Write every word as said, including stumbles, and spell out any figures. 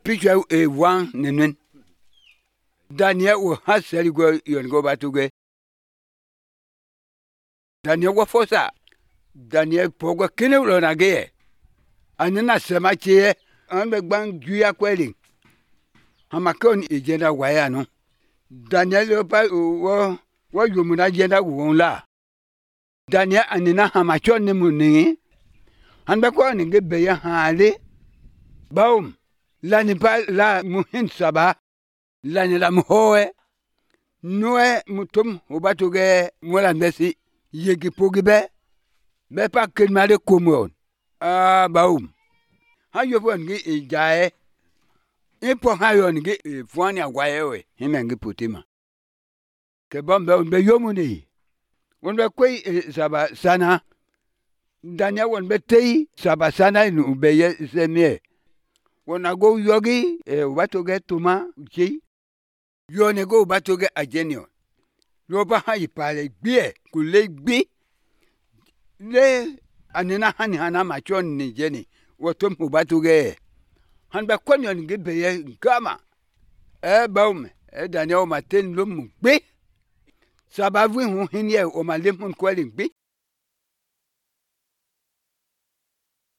Picture a one nenwen. Daniel will have said go you go back to get. Daniel wa fosa. Daniel pogo kine ulo na ge. Anina sema chie ambe bang juya kweli. Hamakon ejenda waya no. Daniel pa wo wo yumuna jenda won la. Daniel anina hamachon ne muni. Hanbe ko ni ge be ya hale. Baum. La ni pa la muhin saba. La ni la muhoe. Noe mutum ubatuge mwala mbesi. Yegi pogi be. Be pa kenmale kumon. Ah baum. Ha yo fo ngi ijae. Ipo ha yo ngi fuani agwaye we. Hime ngi putima. Ke bombe unbe yomuni. Unbe kwe saba sana. Daniel unbe tei saba sana inu ube ye semye. Wana go yogi e ubatoge tuma uchi. Yone go ubatoge ajenio. Yoba ha ipale gbiye kule gbi. Le anina hani hana machon ni jeni. Wotum ubatoge. Hanba kwenye nge beye gama. E baume. E Daniel maten lumu gbi. Sabavwi hu hinye o malim hun kweli gbi.